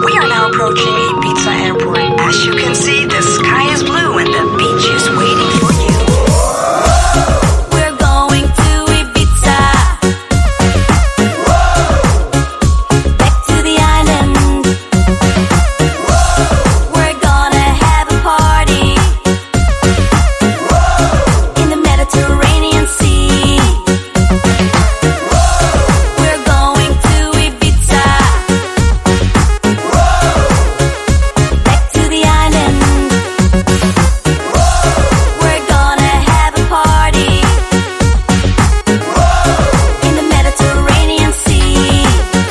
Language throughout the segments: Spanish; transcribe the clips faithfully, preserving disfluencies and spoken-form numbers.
We are now approaching Ibiza Airport. As you can see, the sky is blue and the beach is waiting for you. We're going to Ibiza. Back to the island. We're gonna have a party in the Mediterranean Sea. We're going to Ibiza. Back to the island. We're gonna have a party in the Mediterranean Sea.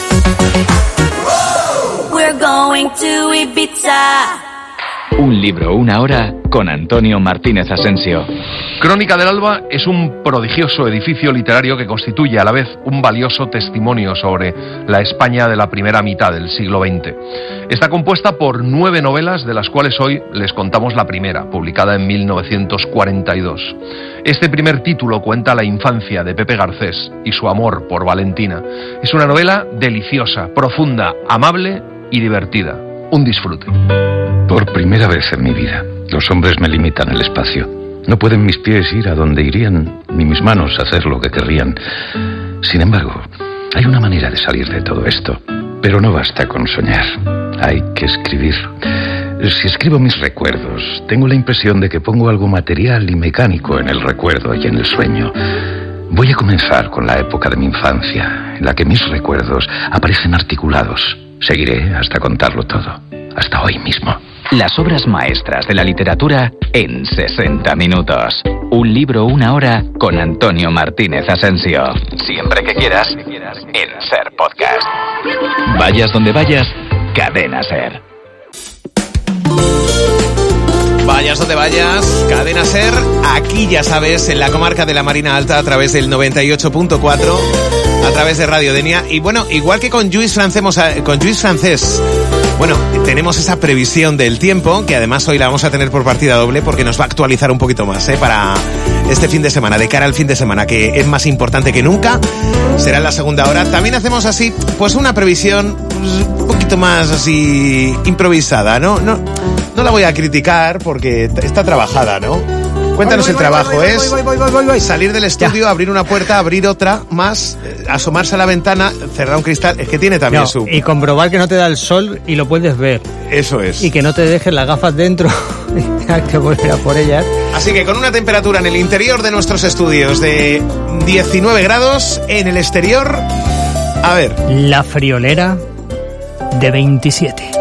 We're going to Ibiza. Un libro, una hora, con Antonio Martínez Asensio. Crónica del Alba es un prodigioso edificio literario que constituye a la vez un valioso testimonio sobre la España de la primera mitad del siglo veinte. Está compuesta por nueve novelas, de las cuales hoy les contamos la primera, publicada en mil novecientos cuarenta y dos. Este primer título cuenta la infancia de Pepe Garcés y su amor por Valentina. Es una novela deliciosa, profunda, amable y divertida. Un disfrute. Por primera vez en mi vida, los hombres me limitan el espacio. No pueden mis pies ir a donde irían, ni mis manos hacer lo que querrían. Sin embargo, hay una manera de salir de todo esto. Pero no basta con soñar. Hay que escribir. Si escribo mis recuerdos, tengo la impresión de que pongo algo material y mecánico en el recuerdo y en el sueño. Voy a comenzar con la época de mi infancia, en la que mis recuerdos aparecen articulados. Seguiré hasta contarlo todo, hasta hoy mismo. Las obras maestras de la literatura en sesenta minutos. Un libro, una hora, con Antonio Martínez Asensio. Siempre que quieras, en Ser Podcast. Vayas donde vayas, Cadena Ser. Vayas donde vayas, Cadena Ser, aquí ya sabes, en la comarca de la Marina Alta, a través del noventa y ocho punto cuatro, a través de Radio Denia. Y bueno, igual que con Lluís Francés, con Lluís Francés, bueno, tenemos esa previsión del tiempo, que además hoy la vamos a tener por partida doble, porque nos va a actualizar un poquito más, ¿eh? Para este fin de semana, de cara al fin de semana, que es más importante que nunca, será en la segunda hora. También hacemos así, pues una previsión pues, un poquito más así improvisada, ¿no? No, no la voy a criticar porque está trabajada, ¿no? Cuéntanos voy, voy, el trabajo, voy, voy, es voy, voy, voy, voy, voy. Salir del estudio, ya. Abrir una puerta, abrir otra, más, eh, asomarse a la ventana, cerrar un cristal, es que tiene también no, su... Y comprobar que no te da el sol y lo puedes ver. Eso es. Y que no te dejes las gafas dentro y tengas que volver a por ellas. Así que con una temperatura en el interior de nuestros estudios de diecinueve grados, en el exterior, a ver... La friolera de veintisiete.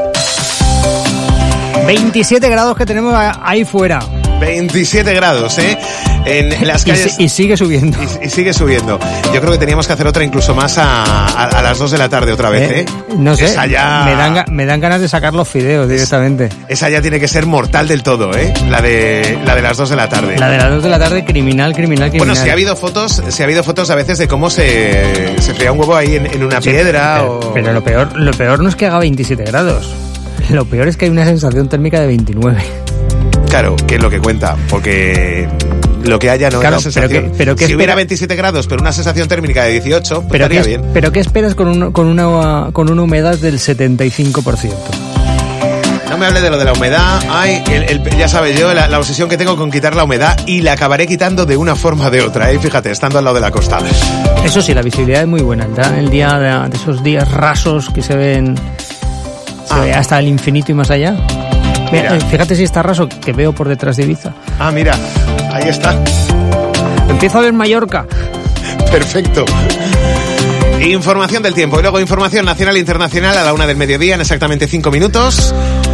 veintisiete grados que tenemos ahí fuera. veintisiete grados, ¿eh? En las calles... Y, y sigue subiendo. Y, y sigue subiendo. Yo creo que teníamos que hacer otra incluso más a, a, a las dos de la tarde otra vez, ¿eh? ¿eh? No sé, esa ya... me, dan, me dan ganas de sacar los fideos directamente. Esa ya tiene que ser mortal del todo, ¿eh? La de, la de las dos de la tarde. La de las dos de la tarde, criminal, criminal, criminal. Bueno, si ha habido fotos, si ha habido fotos a veces de cómo se, se fría un huevo ahí en, en una sí, piedra pero, o... pero lo peor, lo peor no es que haga veintisiete grados. Lo peor es que hay una sensación térmica de veintinueve. Claro, que es lo que cuenta, porque lo que haya no claro, es la sensación. Pero que, pero que si espera... hubiera veintisiete grados, pero una sensación térmica de dieciocho, pues pero estaría que, bien. Pero ¿qué esperas con, un, con, una, con una humedad del setenta y cinco por ciento? No me hable de lo de la humedad. Ay, el, el, ya sabes yo, la, la obsesión que tengo con quitar la humedad, y la acabaré quitando de una forma o de otra, ¿eh? Fíjate, estando al lado de la costa. Eso sí, la visibilidad es muy buena. El día de, de esos días rasos que se ven se ah. ve hasta el infinito y más allá. Mira, fíjate si está raso, que veo por detrás de Ibiza. Ah, mira, ahí está. Empiezo a ver Mallorca. Perfecto. Información del tiempo y luego información nacional e internacional a la una del mediodía en exactamente cinco minutos.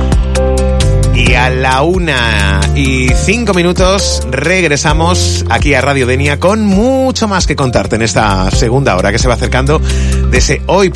Y a la una y cinco minutos regresamos aquí a Radio Denia con mucho más que contarte en esta segunda hora que se va acercando de ese hoy.